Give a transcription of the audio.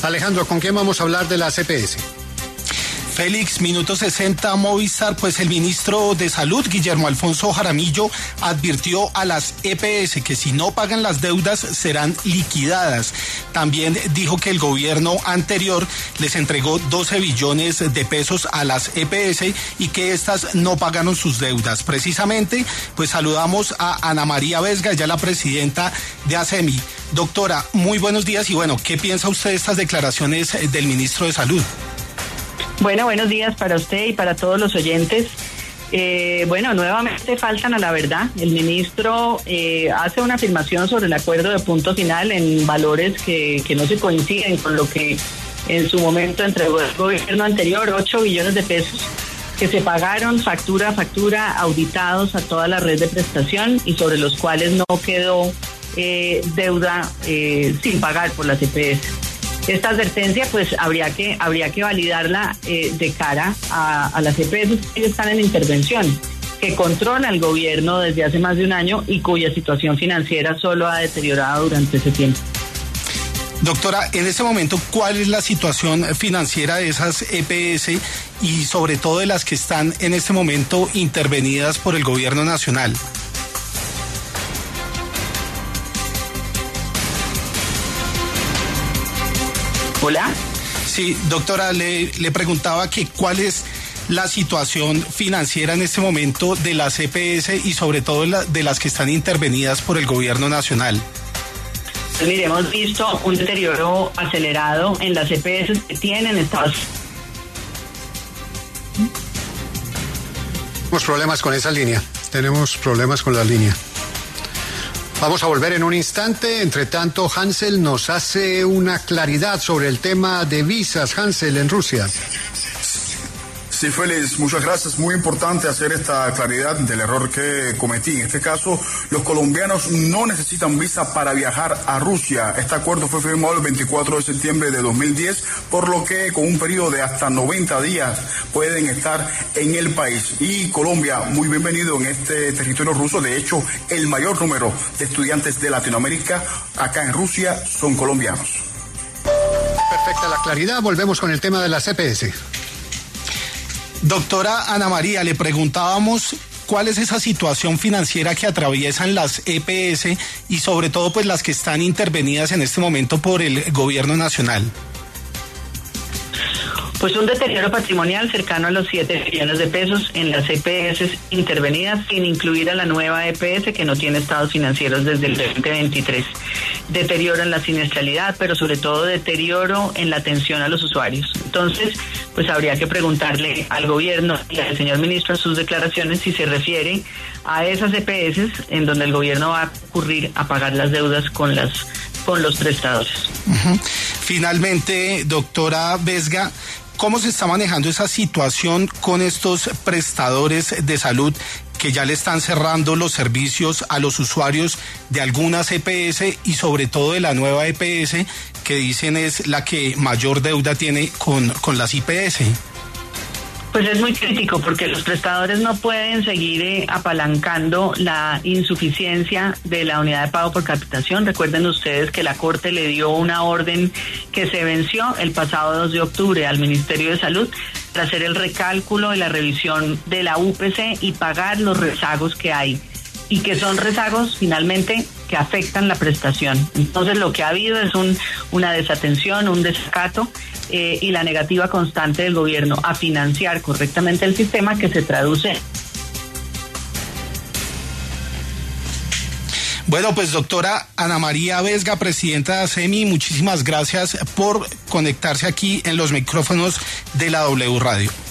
Alejandro, ¿con quién vamos a hablar de las EPS? Félix, minuto 60, Movistar, pues el ministro de Salud, Guillermo Alfonso Jaramillo, advirtió a las EPS que si no pagan las deudas serán liquidadas. También dijo que el gobierno anterior les entregó 12 billones de pesos a las EPS y que estas no pagaron sus deudas. Precisamente, pues saludamos a Ana María Vesga, ya la presidenta de ASEMI. Doctora, muy buenos días y bueno, ¿qué piensa usted de estas declaraciones del ministro de Salud? Bueno, buenos días para usted y para todos los oyentes. Nuevamente faltan a la verdad. El ministro hace una afirmación sobre el acuerdo de punto final en valores que no se coinciden con lo que en su momento entregó el gobierno anterior, 8 billones de pesos que se pagaron factura a factura, auditados a toda la red de prestación y sobre los cuales no quedó deuda sin pagar por las EPS. Esta advertencia pues habría que validarla de cara a las EPS que están en intervención, que controla el gobierno desde hace más de un año y cuya situación financiera solo ha deteriorado durante ese tiempo. Doctora, en este momento, ¿cuál es la situación financiera de esas EPS y sobre todo de las que están en este momento intervenidas por el gobierno nacional? Hola. Sí, doctora, le preguntaba que cuál es la situación financiera en este momento de las EPS y sobre todo de las que están intervenidas por el gobierno nacional. Pues mire, hemos visto un deterioro acelerado en las EPS que tienen estados. Tenemos problemas con esa línea. Tenemos problemas con la línea. Vamos a volver en un instante. Entre tanto, Hansel nos hace una claridad sobre el tema de visas, Hansel, en Rusia. Sí, Félix, muchas gracias. Muy importante hacer esta claridad del error que cometí. En este caso, los colombianos no necesitan visa para viajar a Rusia. Este acuerdo fue firmado el 24 de septiembre de 2010, por lo que con un periodo de hasta 90 días pueden estar en el país. Y Colombia, muy bienvenido en este territorio ruso. De hecho, el mayor número de estudiantes de Latinoamérica acá en Rusia son colombianos. Perfecta la claridad. Volvemos con el tema de las EPS. Doctora Ana María, le preguntábamos cuál es esa situación financiera que atraviesan las EPS y sobre todo pues las que están intervenidas en este momento por el gobierno nacional. Pues un deterioro patrimonial cercano a los 7 billones de pesos en las EPS intervenidas, sin incluir a la nueva EPS que no tiene estados financieros desde el 2023. Deterioro en la siniestralidad, pero sobre todo deterioro en la atención a los usuarios. Entonces, pues habría que preguntarle al gobierno y al señor ministro en sus declaraciones si se refiere a esas EPS en donde el gobierno va a recurrir a pagar las deudas con los prestadores. Uh-huh. Finalmente, doctora Vesga, ¿cómo se está manejando esa situación con estos prestadores de salud que ya le están cerrando los servicios a los usuarios de algunas EPS y sobre todo de la nueva EPS que dicen es la que mayor deuda tiene con las IPS? Pues es muy crítico porque los prestadores no pueden seguir apalancando la insuficiencia de la unidad de pago por capitación. Recuerden ustedes que la Corte le dio una orden que se venció el pasado 2 de octubre al Ministerio de Salud para hacer el recálculo y la revisión de la UPC y pagar los rezagos que hay y que son rezagos finalmente que afectan la prestación. Entonces lo que ha habido es una desatención, un desacato y la negativa constante del gobierno a financiar correctamente el sistema, que se traduce. Bueno, pues doctora Ana María Vesga, presidenta de ASEMI, muchísimas gracias por conectarse aquí en los micrófonos de la W Radio.